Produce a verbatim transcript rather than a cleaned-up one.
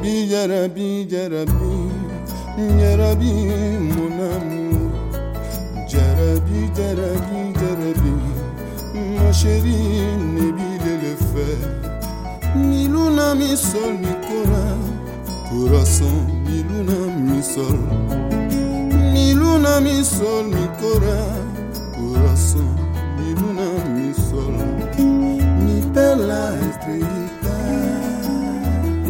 Jarabi, Jarabi, Jarabi, Jarabi, mon amour. Jarabi, Jarabi, Jarabi, ma chérie, Nébile le fait. Mi luna, mi sol, mi cora, corazón, mi luna, mi sol. Mi luna, mi sol, mi cora, corazón, mi luna, mi sol. Mi perla estrella.